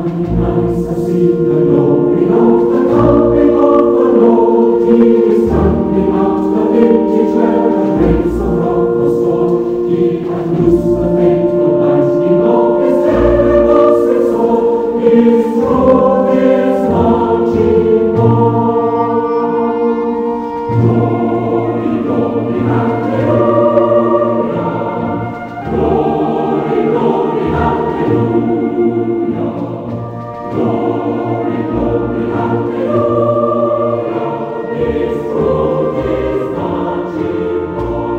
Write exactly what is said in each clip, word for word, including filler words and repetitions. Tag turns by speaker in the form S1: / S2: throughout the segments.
S1: Nice to see the glory of the coming of the Lord. He is standing out the vintage where the grace of rock was stored. He hath loosed the faithful lightning of his heavens restored. His throne is marching on. Glory, glory, hallelujah. Glory, glory, hallelujah. Glory, glory, hallelujah. His throne is marching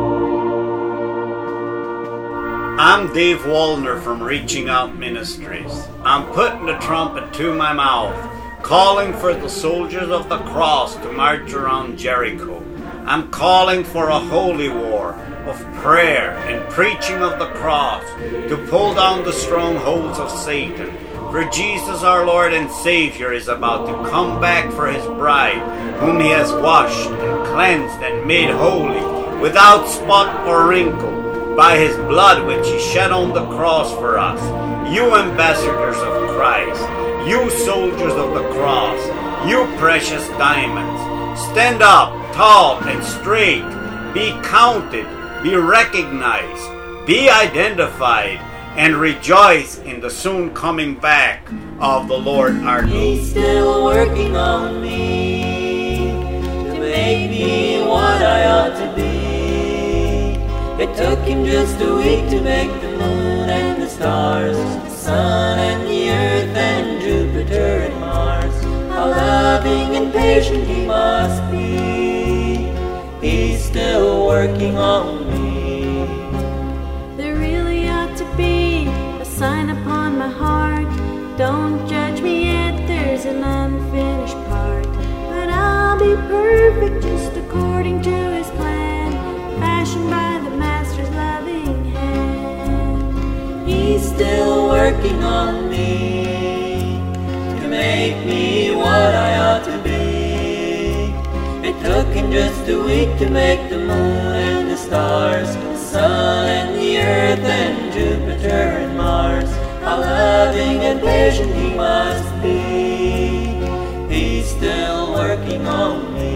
S1: on.
S2: I'm Dave Wallner from Reaching Out Ministries. I'm putting the trumpet to my mouth, calling for the soldiers of the cross to march around Jericho. I'm calling for a holy war of prayer and preaching of the cross to pull down the strongholds of Satan. For Jesus our Lord and Savior is about to come back for his bride, whom he has washed and cleansed and made holy, without spot or wrinkle, by his blood which he shed on the cross for us. You ambassadors of Christ, you soldiers of the cross, you precious diamonds, stand up tall and straight, be counted, be recognized, be identified, and rejoice in the soon coming back of the Lord our God.
S3: He's still working on me to make me what I ought to be. It took him just a week to make the moon and the stars, the sun and the earth and Jupiter and Mars. How loving and patient he must be. He's still working on me.
S4: There really ought to be a sign upon my heart. Don't judge me yet, there's an unfinished part. But I'll be perfect just according to his plan, fashioned by the Master's loving hand.
S3: He's still working on me to make me what I ought to be. It took him just a week to make the moon and the stars, the sun and the earth and Jupiter and Mars. How loving and patient he must be. He's still working on me.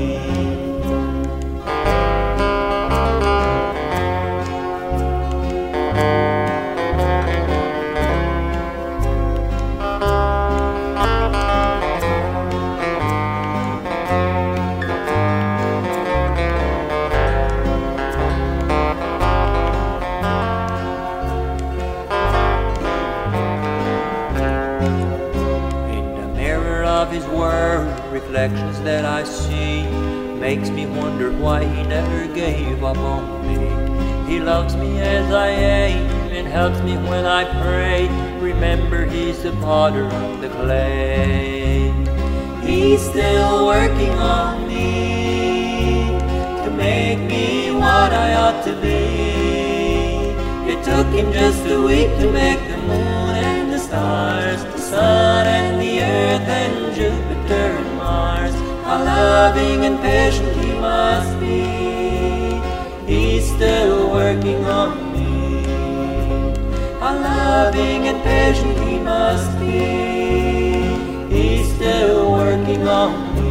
S3: His word, reflections that I see, makes me wonder why he never gave up on me. He loves me as I am and helps me when I pray. Remember, he's the potter of the clay. He's still working on me to make me what I ought to be. It took him just a week to make the moon and the stars, the sun and the earth and Jupiter and Mars. How loving and patient he must be. He's still working on me. How loving and patient he must be. He's still working on me.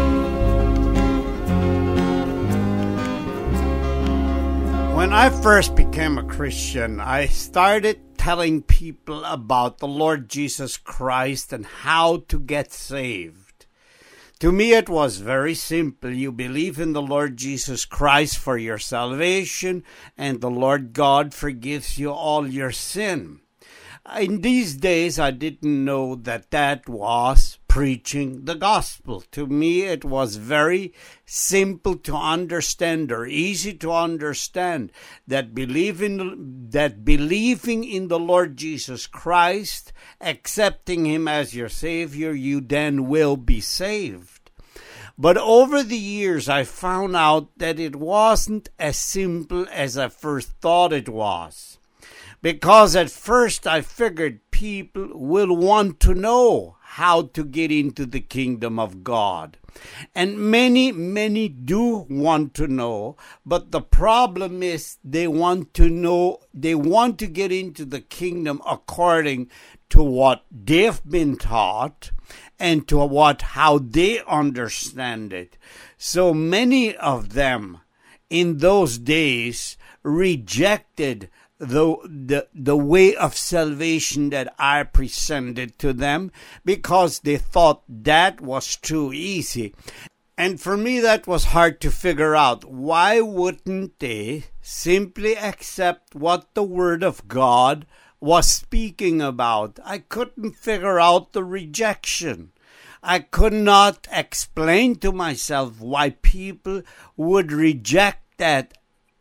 S2: When I first became a Christian, I started telling people about the Lord Jesus Christ and how to get saved. To me, it was very simple. You believe in the Lord Jesus Christ for your salvation, and the Lord God forgives you all your sin. In these days, I didn't know that that was preaching the gospel. To me, it was very simple to understand, or easy to understand, that believing, that believing in the Lord Jesus Christ, accepting him as your Savior, you then will be saved. But over the years, I found out that it wasn't as simple as I first thought it was. Because at first I figured people will want to know how to get into the kingdom of God. And many, many do want to know, but the problem is they want to know, they want to get into the kingdom according to what they've been taught and to what how they understand it. So many of them in those days rejected the, the the way of salvation that I presented to them because they thought that was too easy. And for me, that was hard to figure out. Why wouldn't they simply accept what the Word of God was speaking about? I couldn't figure out the rejection. I could not explain to myself why people would reject that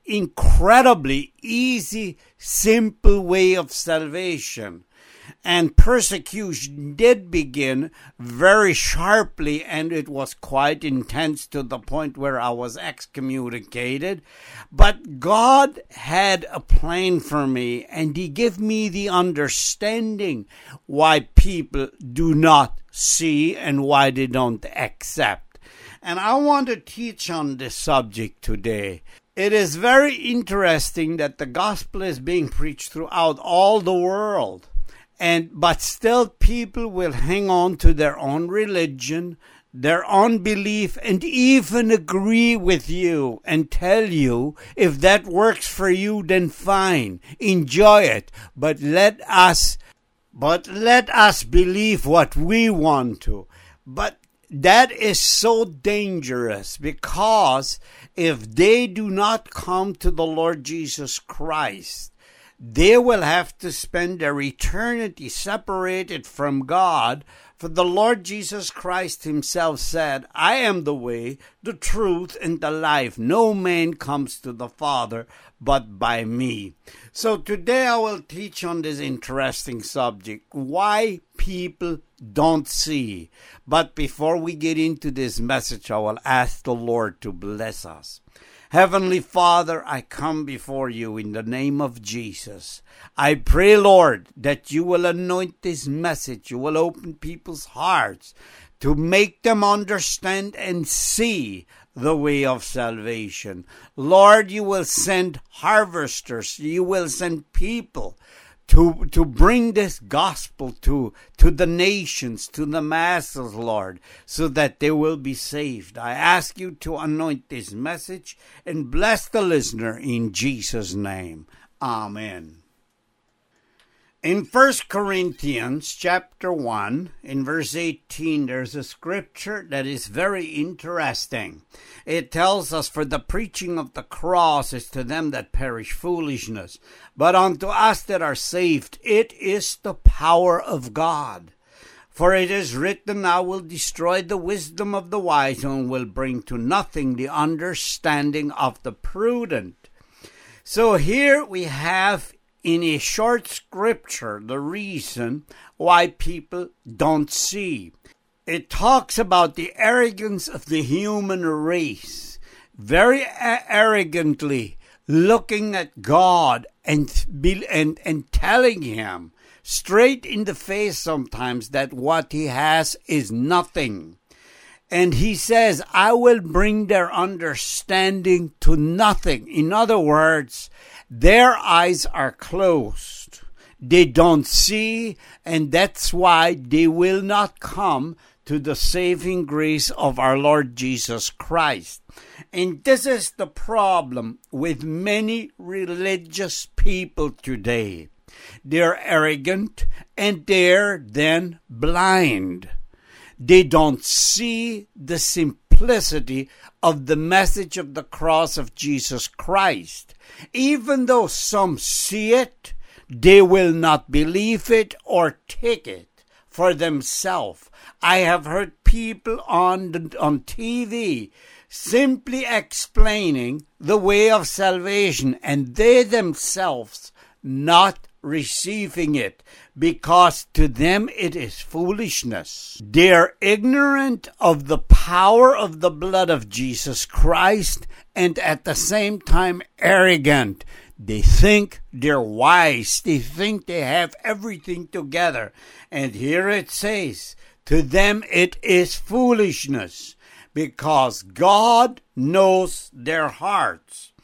S2: incredibly easy, simple way of salvation. And persecution did begin very sharply, and it was quite intense to the point where I was excommunicated. But God had a plan for me, and He gave me the understanding why people do not see and why they don't accept. And I want to teach on this subject today. It is very interesting that the gospel is being preached throughout all the world. And but still people will hang on to their own religion, their own belief, and even agree with you and tell you if that works for you, then fine, enjoy it. But let us, but let us believe what we want to. But that is so dangerous, because if they do not come to the Lord Jesus Christ, they will have to spend their eternity separated from God. For the Lord Jesus Christ Himself said, I am the way, the truth, and the life. No man comes to the Father but by me. So today I will teach on this interesting subject, why people don't see. But before we get into this message, I will ask the Lord to bless us. Heavenly Father, I come before you in the name of Jesus. I pray, Lord, that you will anoint this message. You will open people's hearts to make them understand and see the way of salvation. Lord, you will send harvesters. You will send people to to bring this gospel to, to the nations, to the masses, Lord, so that they will be saved. I ask you to anoint this message and bless the listener in Jesus' name. Amen. In First Corinthians chapter one, in verse eighteen, there's a scripture that is very interesting. It tells us, for the preaching of the cross is to them that perish foolishness, but unto us that are saved it is the power of God. For it is written, I will destroy the wisdom of the wise, and will bring to nothing the understanding of the prudent. So here we have in a short scripture the reason why people don't see. It talks about the arrogance of the human race, very a- arrogantly looking at God and, and, and telling Him straight in the face sometimes that what He has is nothing. And He says, I will bring their understanding to nothing. In other words, their eyes are closed. They don't see, and that's why they will not come to the saving grace of our Lord Jesus Christ. And this is the problem with many religious people today. They're arrogant, and they're then blind. They don't see the simplicity of the message of the cross of Jesus Christ. Even though some see it, they will not believe it or take it for themselves. I have heard people on the, on T V simply explaining the way of salvation, and they themselves not receiving it, because to them it is foolishness. They are ignorant of the power of the blood of Jesus Christ, and at the same time arrogant. They think they're wise. They think they have everything together. And here it says, to them it is foolishness, because God knows their hearts.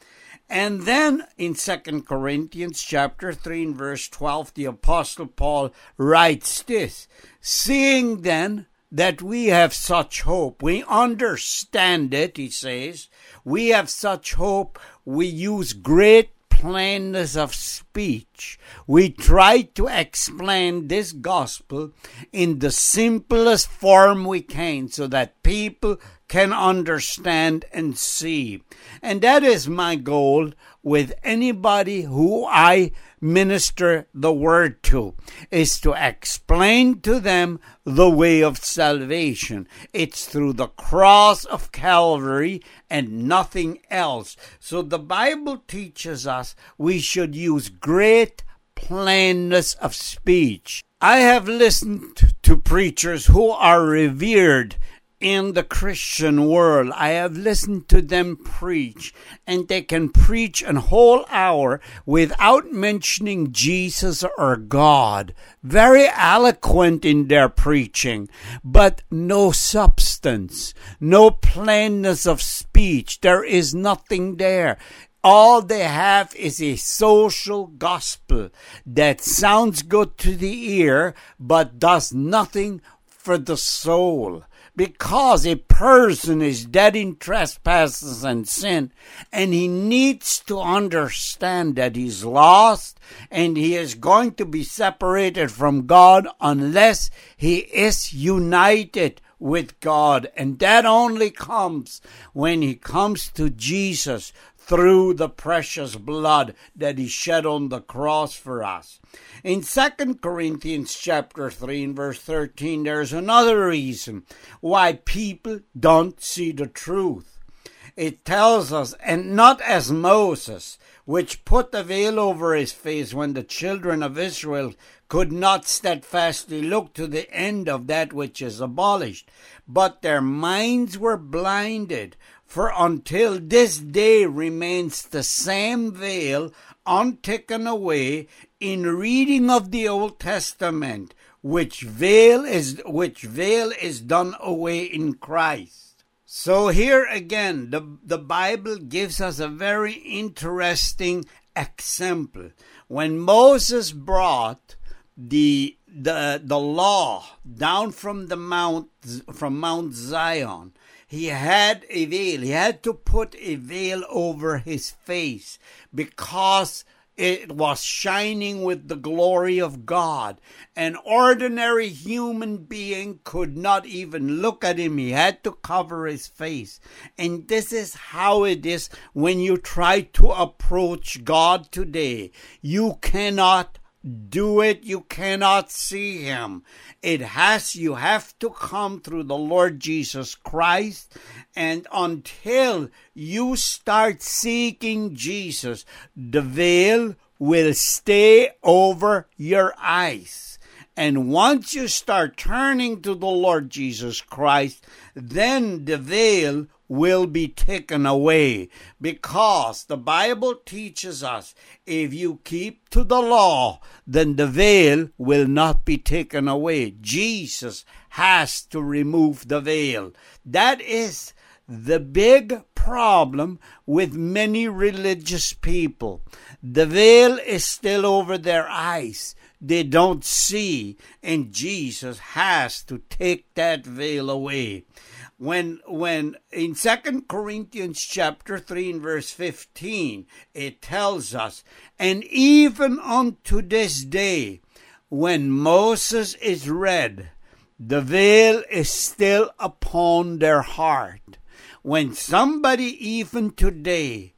S2: And then in Second Corinthians chapter three and verse twelve, the Apostle Paul writes this, seeing then that we have such hope, we understand it, he says, we have such hope, we use great plainness of speech. We try to explain this gospel in the simplest form we can so that people can understand and see. And that is my goal with anybody who I minister the word to, is to explain to them the way of salvation. It's through the cross of Calvary and nothing else. So the Bible teaches us we should use great plainness of speech. I have listened to preachers who are revered in the Christian world. I have listened to them preach, and they can preach a whole hour without mentioning Jesus or God. Very eloquent in their preaching, but no substance, no plainness of speech. There is nothing there. All they have is a social gospel that sounds good to the ear, but does nothing for the soul. Because a person is dead in trespasses and sin, and he needs to understand that he's lost, and he is going to be separated from God unless he is united with God. And that only comes when he comes to Jesus through the precious blood that he shed on the cross for us. In Second Corinthians chapter three and verse thirteen, there's another reason why people don't see the truth. It tells us, and not as Moses, which put the veil over his face when the children of Israel could not steadfastly look to the end of that which is abolished, but their minds were blinded. For until this day remains the same veil untaken away in reading of the Old Testament, which veil is which veil is done away in Christ. So here again, the, the Bible gives us a very interesting example. When Moses brought the the the law down from the mount from Mount Zion, he had a veil. He had to put a veil over his face because it was shining with the glory of God. An ordinary human being could not even look at him. He had to cover his face. And this is how it is when you try to approach God today. You cannot do it. You cannot see him. It has, you have to come through the Lord Jesus Christ. And until you start seeking Jesus, the veil will stay over your eyes. And once you start turning to the Lord Jesus Christ, then the veil will be taken away, because the Bible teaches us if you keep to the law, then the veil will not be taken away. Jesus has to remove the veil. That is the big problem with many religious people. The veil is still over their eyes. They don't see, and Jesus has to take that veil away. When when in Second Corinthians chapter three and verse fifteen, it tells us, and even unto this day, when Moses is read, the veil is still upon their heart. When somebody even today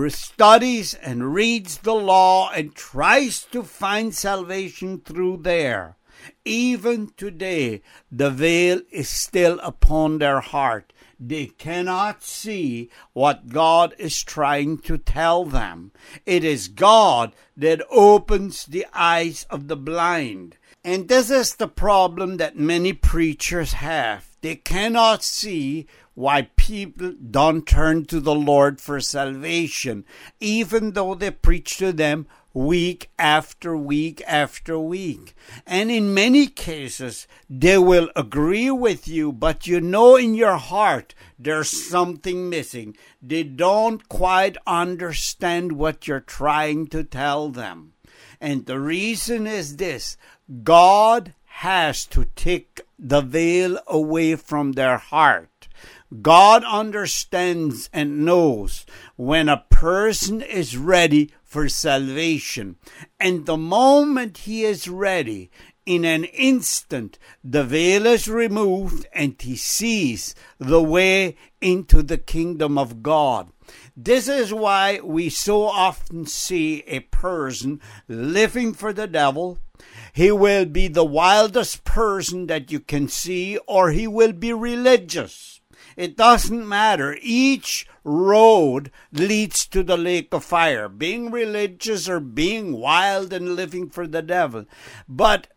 S2: studies and reads the law and tries to find salvation through there, even today, the veil is still upon their heart. They cannot see what God is trying to tell them. It is God that opens the eyes of the blind. And this is the problem that many preachers have. They cannot see why people don't turn to the Lord for salvation, even though they preach to them week after week after week. And in many cases, they will agree with you, but you know in your heart there's something missing. They don't quite understand what you're trying to tell them. And the reason is this: God has to take the veil away from their heart. God understands and knows when a person is ready for salvation. And the moment he is ready, in an instant, the veil is removed and he sees the way into the kingdom of God. This is why we so often see a person living for the devil. He will be the wildest person that you can see, or he will be religious. It doesn't matter. Each road leads to the lake of fire, being religious or being wild and living for the devil. But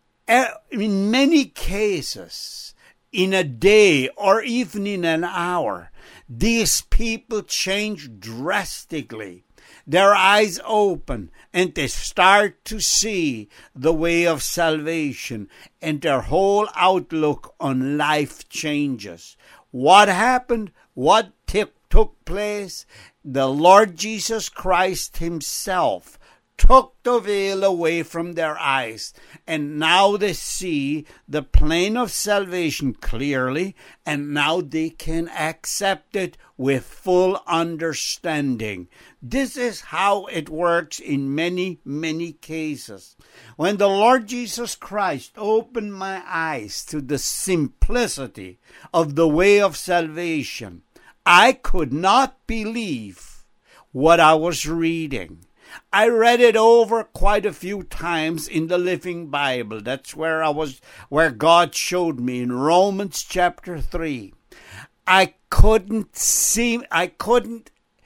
S2: in many cases, in a day or even in an hour, these people change drastically. Their eyes open and they start to see the way of salvation, and their whole outlook on life changes. What happened? What t- took place? The Lord Jesus Christ himself took the veil away from their eyes, and now they see the plan of salvation clearly, and now they can accept it with full understanding. This is how it works in many, many cases. When the Lord Jesus Christ opened my eyes to the simplicity of the way of salvation, I could not believe what I was reading. I read it over quite a few times in the Living Bible. That's where I was, where God showed me in Romans chapter three. I couldn't see, I couldn't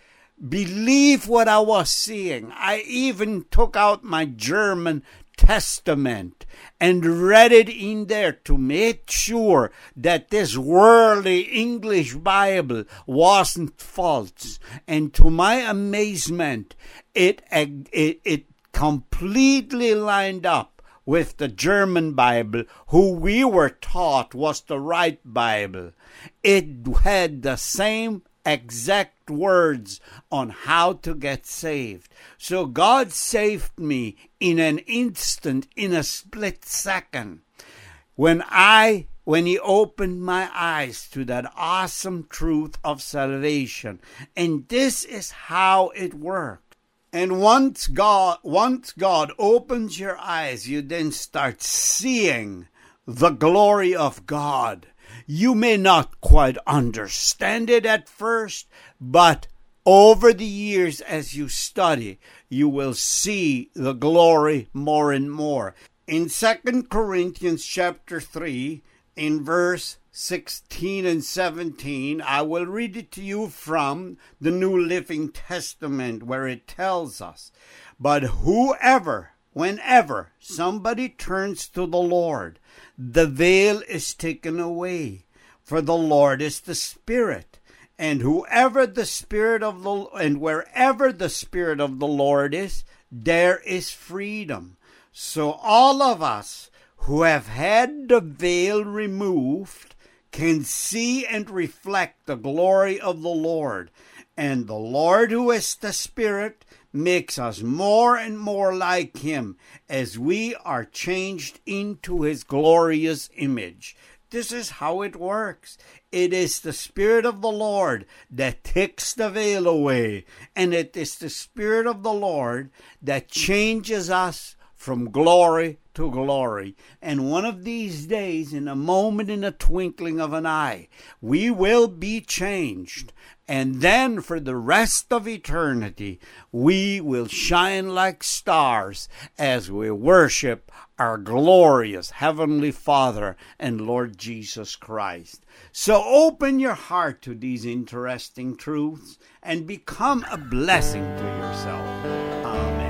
S2: believe what I was seeing. I even took out my German Testament and read it in there to make sure that this worldly English Bible wasn't false. And to my amazement, it, it, it completely lined up with the German Bible, who we were taught was the right Bible. It had the same exact words on how to get saved. So God saved me in an instant, in a split second, when I when he opened my eyes to that awesome truth of salvation. And this is how it works. And once God once God opens your eyes, you then start seeing the glory of God. You may not quite understand it at first, but over the years as you study, you will see the glory more and more. In Second Corinthians chapter three, in verse sixteen and seventeen, I will read it to you from the New Living Testament, where it tells us, "But whoever, whenever somebody turns to the Lord, the veil is taken away, for the Lord is the Spirit, and whoever the Spirit of the and wherever the Spirit of the Lord is, there is freedom." So all of us who have had the veil removed can see and reflect the glory of the Lord, and the Lord, who is the Spirit, makes us more and more like him as we are changed into his glorious image. This is how it works. It is the Spirit of the Lord that takes the veil away, and it is the Spirit of the Lord that changes us from glory to glory. And one of these days, in a moment, in a twinkling of an eye, we will be changed. And then for the rest of eternity, we will shine like stars as we worship our glorious Heavenly Father and Lord Jesus Christ. So open your heart to these interesting truths and become a blessing to yourself. Amen.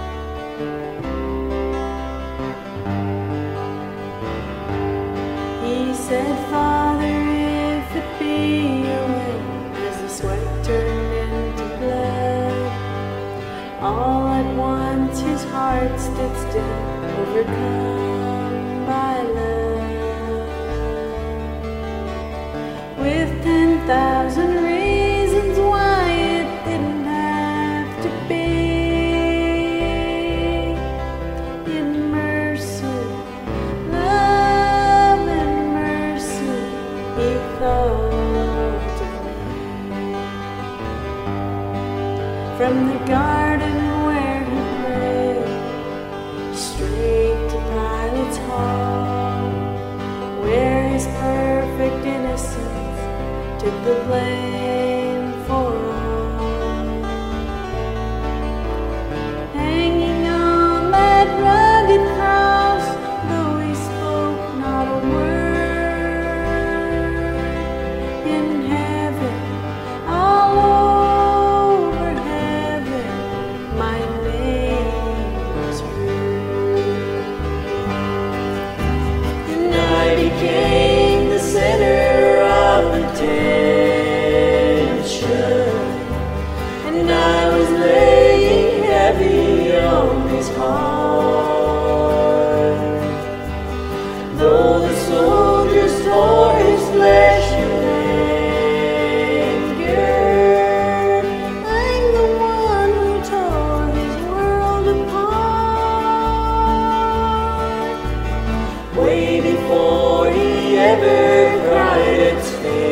S4: He said, "Father, if it be your will, as the sweat turned into blood, all at once his heart stood still, overcome by love. With ten thousand reasons why it didn't have to be, in mercy, love and mercy, he thought of me. From the garden where he prayed, straight to Pilate's hall, where his perfect innocence took the blame for all. Hanging on that rugged cross, though he spoke not a word, in heaven, all over heaven, my name was heard. And I became the center of attention, and I was laying heavy on his heart. Though the soldiers tore his flesh in anger, I'm the one who tore his world apart. Way before he ever cried its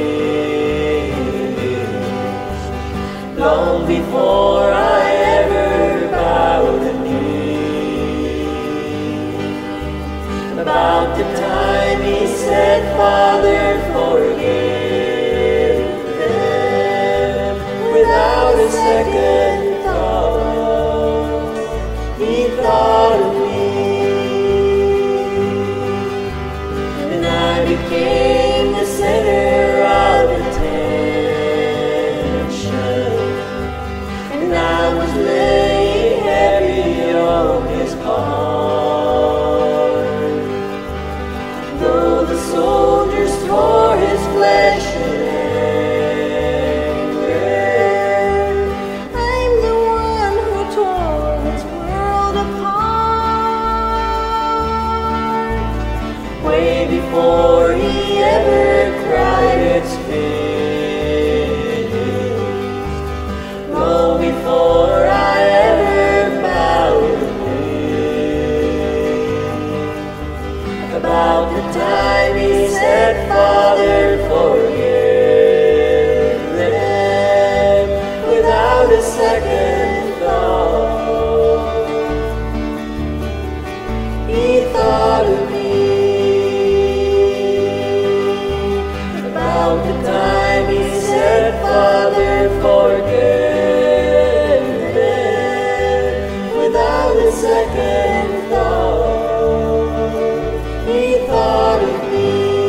S4: face, long before I ever bowed a knee. About the time he said, Father, forgive them, without a second thought, he thought of me. And I became the center of attention, and I was laying heavy on his heart. Though the soldiers tore his flesh in anger, I'm the one who tore his world apart. Way before he ever cried its finished, long before I ever bowed a knee. About the time he said, Father, forgive them, without a second thought, he thought of me. About the time he said, Father, forgive them, without a second thought, he thought of me.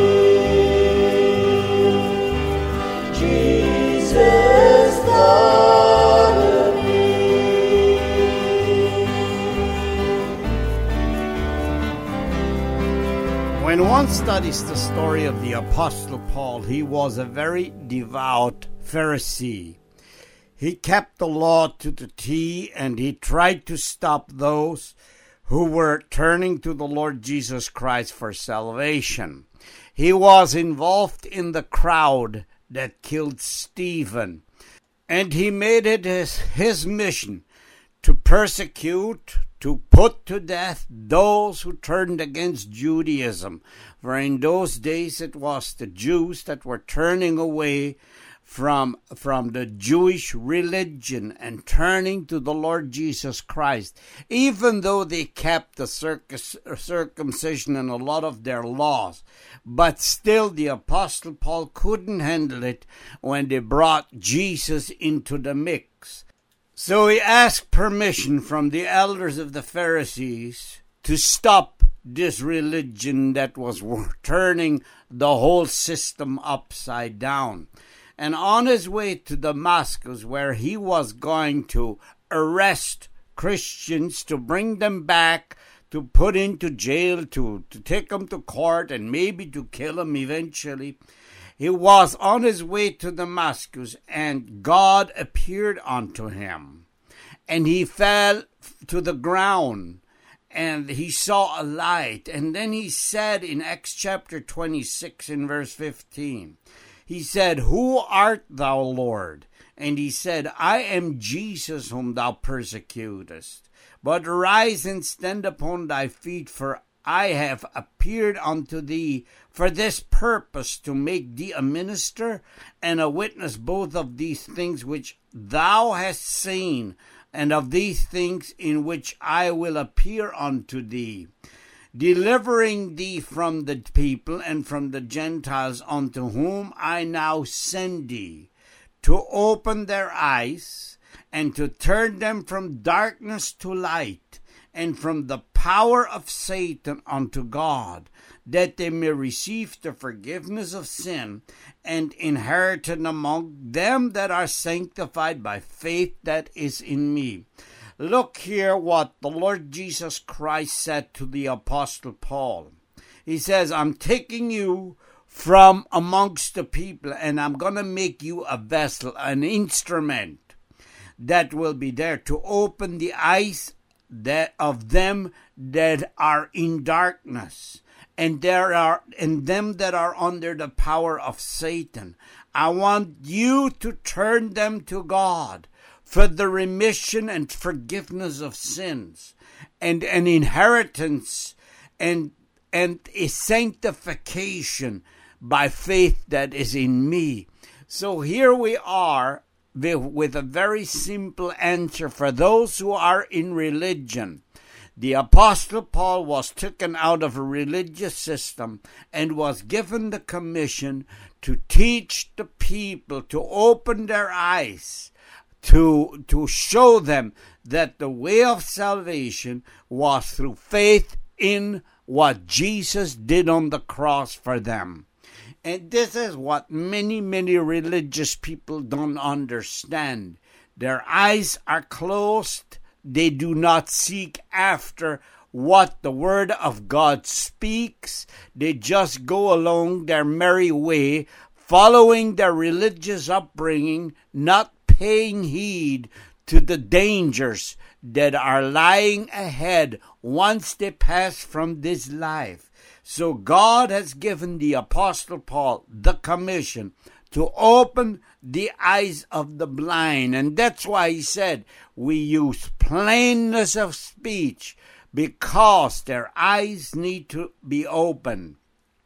S4: Jesus thought of me.
S2: When one studies the story of the Apostle Paul, he was a very devout Pharisee. He kept the law to the T, and he tried to stop those who were turning to the Lord Jesus Christ for salvation. He was involved in the crowd that killed Stephen, and he made it his, his mission to persecute, to put to death those who turned against Judaism. For in those days it was the Jews that were turning away from, from the Jewish religion and turning to the Lord Jesus Christ, even though they kept the circus, circumcision and a lot of their laws. But still the Apostle Paul couldn't handle it when they brought Jesus into the mix. So he asked permission from the elders of the Pharisees to stop this religion that was turning the whole system upside down. And on his way to Damascus, where he was going to arrest Christians, to bring them back, to put into jail, to, to take them to court, and maybe to kill them eventually, he was on his way to Damascus, and God appeared unto him. And he fell to the ground, and he saw a light. And then he said in Acts chapter twenty-six in verse fifteen, he said, "Who art thou, Lord?" And he said, "I am Jesus whom thou persecutest. But arise and stand upon thy feet, for I have appeared unto thee for this purpose, to make thee a minister and a witness both of these things which thou hast seen, and of these things in which I will appear unto thee, delivering thee from the people and from the Gentiles, unto whom I now send thee, to open their eyes, and to turn them from darkness to light, and from the power of Satan unto God, that they may receive the forgiveness of sin, and inherit among them that are sanctified by faith that is in me." Look here what the Lord Jesus Christ said to the Apostle Paul. He says, "I'm taking you from amongst the people, and I'm going to make you a vessel, an instrument that will be there to open the eyes that of them that are in darkness, and there are and them that are under the power of Satan. I want you to turn them to God for the remission and forgiveness of sins, and an inheritance and and a sanctification by faith that is in me." So here we are with a very simple answer for those who are in religion. The Apostle Paul was taken out of a religious system and was given the commission to teach the people, to open their eyes, to, to show them that the way of salvation was through faith in what Jesus did on the cross for them. And this is what many, many religious people don't understand. Their eyes are closed. They do not seek after what the Word of God speaks. They just go along their merry way, following their religious upbringing, not paying heed to the dangers that are lying ahead once they pass from this life. So God has given the Apostle Paul the commission to open the eyes of the blind. And that's why he said we use plainness of speech, because their eyes need to be opened.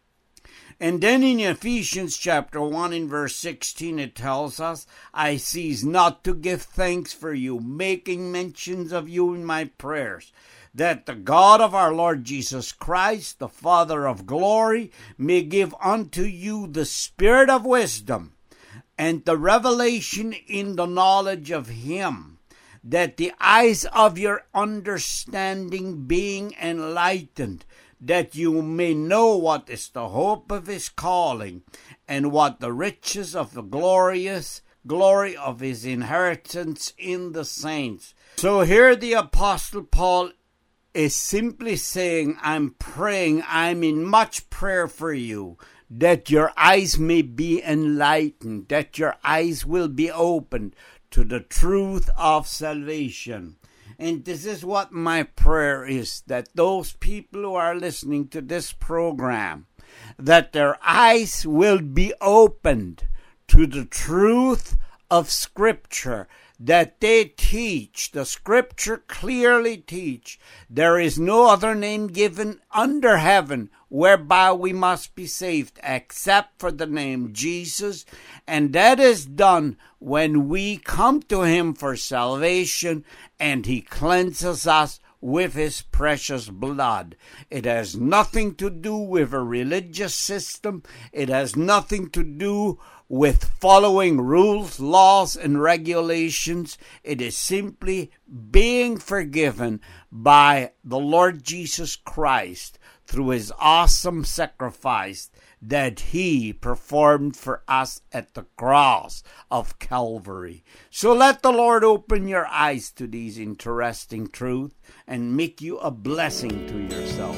S2: And then in Ephesians chapter one in verse sixteen it tells us, "I cease not to give thanks for you, making mentions of you in my prayers, that the God of our Lord Jesus Christ, the Father of glory, may give unto you the spirit of wisdom and the revelation in the knowledge of him, that the eyes of your understanding being enlightened, that you may know what is the hope of his calling, and what the riches of the glorious glory of his inheritance in the saints." So here the Apostle Paul is simply saying, I'm praying, I'm in much prayer for you, that your eyes may be enlightened, that your eyes will be opened to the truth of salvation. And this is what my prayer is, that those people who are listening to this program, that their eyes will be opened to the truth of Scripture, that they teach, the Scripture clearly teach, there is no other name given under heaven whereby we must be saved except for the name Jesus, and that is done when we come to him for salvation and he cleanses us with his precious blood. It has nothing to do with a religious system. It has nothing to do with following rules, laws, and regulations. It is simply being forgiven by the Lord Jesus Christ through his awesome sacrifice that he performed for us at the cross of Calvary. So let the Lord open your eyes to these interesting truths and make you a blessing to yourself.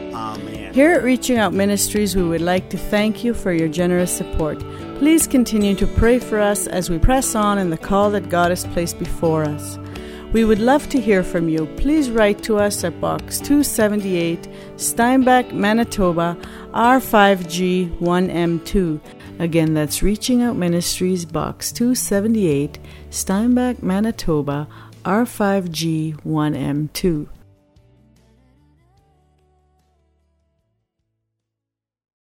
S2: Amen.
S5: Here at Reaching Out Ministries, we would like to thank you for your generous support. Please continue to pray for us as we press on in the call that God has placed before us. We would love to hear from you. Please write to us at Box two seventy-eight, Steinbach, Manitoba, R five G one M two. Again, that's Reaching Out Ministries, Box two seventy-eight, Steinbach, Manitoba, R five G one M two.